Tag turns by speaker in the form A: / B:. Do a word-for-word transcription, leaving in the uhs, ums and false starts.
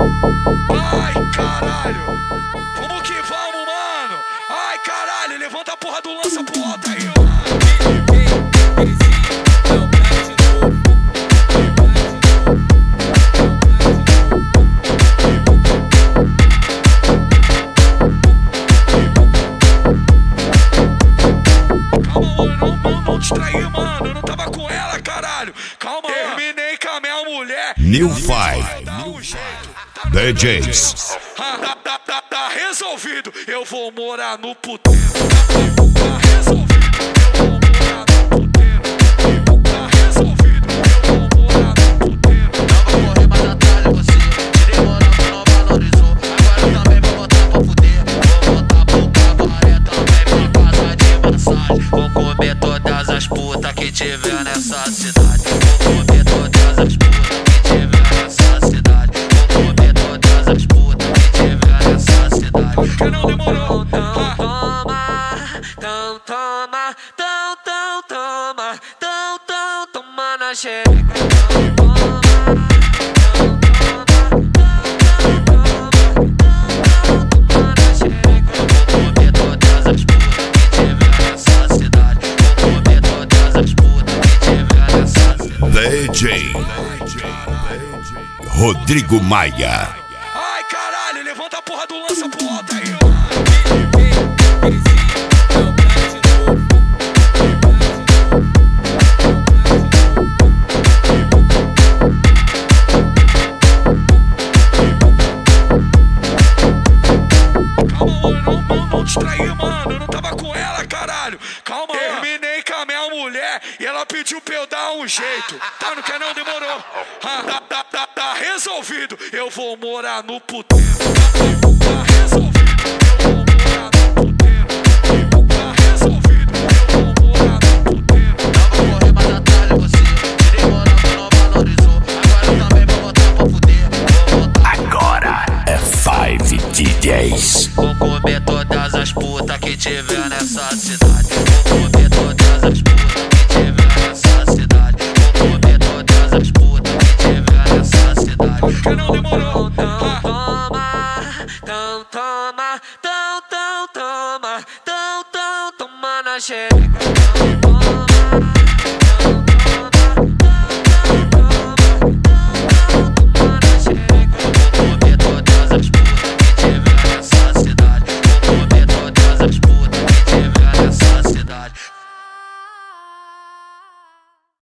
A: Ai, caralho. Vamos que vamos, mano. Ai, caralho. Levanta a porra do lança pro alto aí, mano. Não distraí, mano, eu não tava com ela, caralho. Calma, terminei com a minha mulher.
B: New Five D Js.
A: Ah, tá, tá, tá, tá resolvido, eu vou morar no puteiro. Tá resolvido, eu vou morar no puteiro. Tá resolvido, eu vou morar no puteiro.
C: Não vou correr mais atrás de você. Tirei moral que não valorizou. Agora também vou botar pra fuder. Vou botar pro cabaré também pra casa de massagem. Vou comer todas as putas que tiver nessa cidade. Vou comer todas as putas que tiver nessa cidade. Vou comer todas as putas que tiver nessa cidade.
A: Que não demorou.
C: Então toma, então toma, então, então toma, então, então toma na xereca. Então toma, então toma, então, então toma na xereca. Vou comer todas as putas que tiver nessa cidade. Vou comer todas as putas que tiver nessa cidade.
B: D J Rodrigo Maia.
A: Ai, caralho, levanta a porra do lança pro alto aí, mano. Não distraí, mano, eu não tava com ela, caralho. Calma, terminei com a minha mulher e ela pediu pra eu dar um jeito. Tá, não quer não, demorou. Ah, tá, tá, tá, tá resolvido, eu vou morar no puteiro. Tá resolvido, eu vou morar no puteiro. Tá resolvido, eu vou morar no puteiro.
C: Não vou correr mais atrás de você. Tirei moral que não valorizou. Agora também vou botar pra fuder. Vou botar
B: Agora é Five D Js.
C: Vou comer todas as putas que tiver nessa cidade. Vou comer todas as putas que tiver nessa cidade. Vou comer todas as putas que tiver nessa cidade.
A: Que não demorou.
C: Então toma, então toma, então, então toma, então, então toma na xereca.